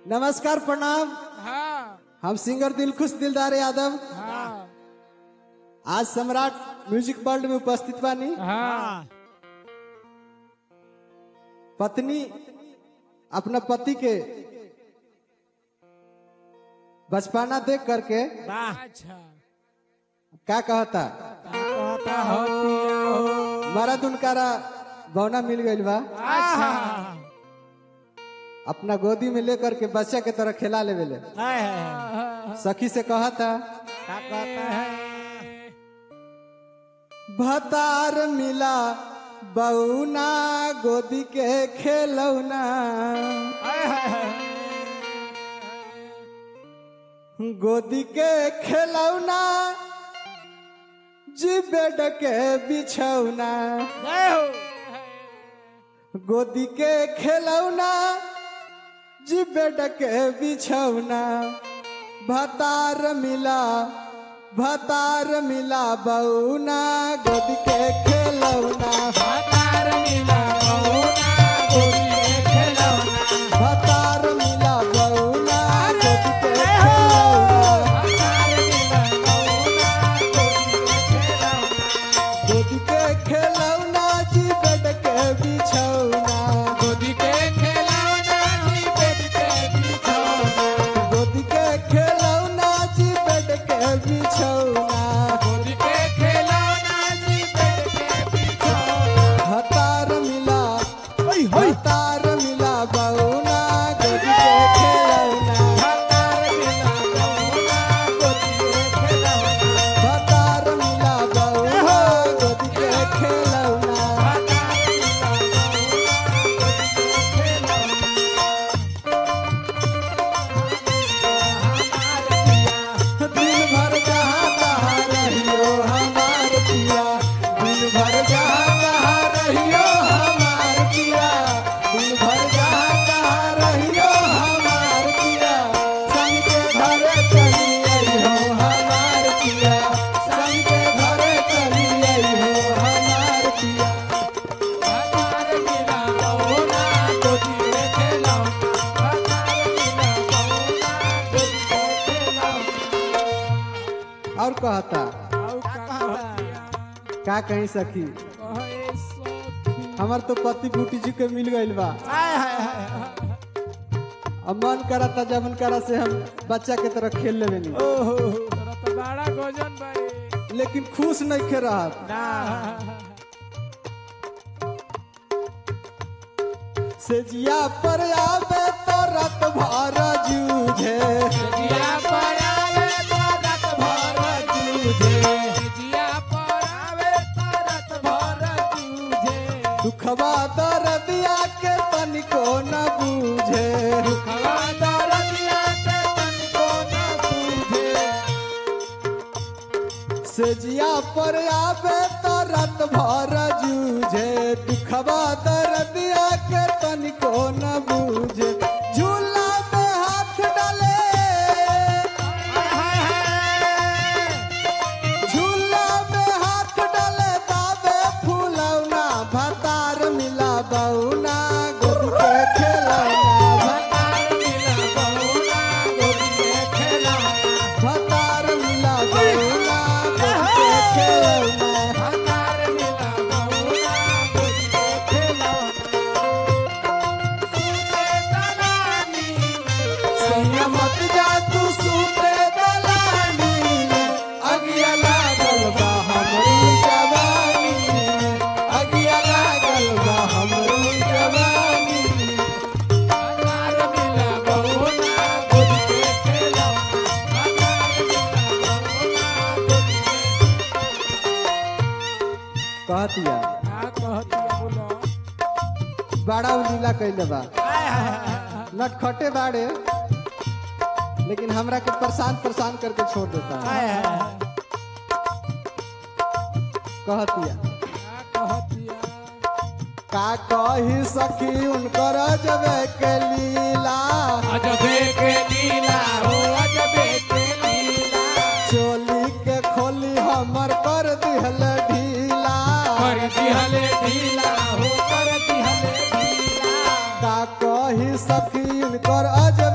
नमस्कार प्रणाम। हाँ हम सिंगर दिलखुश दिलदार यादव हाँ आज सम्राट म्यूजिक वर्ल्ड में उपस्थित बानी। हाँ पत्नी अपना पति के बचपना देख करके अच्छा क्या कहता, कहता होतिया हो मरद उनकारा बौना मिल गई बा, अच्छा अपना गोदी में लेकर के बच्चा के तरह खिला ले बेले। सखी से कहता क्या कहता है भतार मिला बउना गोदी के खेलौना, गोदी के खेलौना जी बेड के बिछौना, गोदी के खेलौना जी बेड के बिछौना, भतार मिला बउना गोदी के खेलौना, भतार मिला बउना गोदी के खेलौना, भतार मिला बउना गोदी के खेलौना, गोदी के खेलौना जी बेड के बिछौना, गोदी के खेलौना जी बेड के बिछौना, गोदी के खेलौना जी बेड के बिछौना, गोदी के खेलौना जी बेड के बिछौना, भतार मिला बउना गोदी के खेलौना, भतार मिला बउना गोदी के खेलौना, भतार मिला बउना गोदी के खेलौना, दिन भर जहाँ तहाँ रहियो हमार पिया, दिन भर जहाँ तहाँ रहियो हमार पिया, दिन भर जहाँ तहाँ रहियो हमार पिया, संग के घरे चली अइहो हमार पिया, संग के घरे चली अइहो हमार पिया। भतार मिला बउना गोदी के खेलौना, भतार मिला बउना गोदी के खेलौना। और कहता आउ कहता का कहीं सखी, कहे सखी हमार तो पति बूटी जी के मिल गइल बा, हाय हाय हाय अब मन करता जब करा से हम बच्चा के तरह खेल लेवे नी, ओहो तोरा तो बड़ा गजन भाई लेकिन खुश नहीं खे रहा। ना सेजिया पर आवे तो रात भर जूझे, जिया पर आवे तो रात भर जूझे, जिया पर आवे तो रात भर जूझे, दुखवा दर्दिया के तनिको न बूझे, दुखवा दर्दिया के तनिको न सूझे, सेजिया पर आवे तो रात भर जूझे, दुखवा दर्दिया के तनिको न बूझे, झूला में हाथ डाले, झूला में हाथ डाले दावे फूलौना, भतार मिला बउना गोदी के खेलौना, भतार मिला बउना गोदी के खेलौना, भतार मिला बउना गोदी के खेलौना, भतार मिला बउना गोदी के खेलौना। सूते दलानी सैया मत जा तू सूते दलानी में, अगिया लागल बा हमरी जवानी में, अगिया लागल बा हमरी जवानी में। भतार मिला बउना गोदी के खेलौना, भतार मिला बउना गोदी के कहतिया का कहतिया बोलो बड़ा लीला कैले बा, हाय हाय हाय नटखटे बाड़े लेकिन हमरा के परेशान करके छोड़ देता है। हाय हाय कहतिया का कहतिया का कही सखी उनकर अजबे के लीला, अजबे के लीला हो अजबे के लीला, चोली के खोली हमर कर दिहल ढीला, कर दिहले ढीला हो कर दिहले ढीला, का कही सखी उनकर अजबे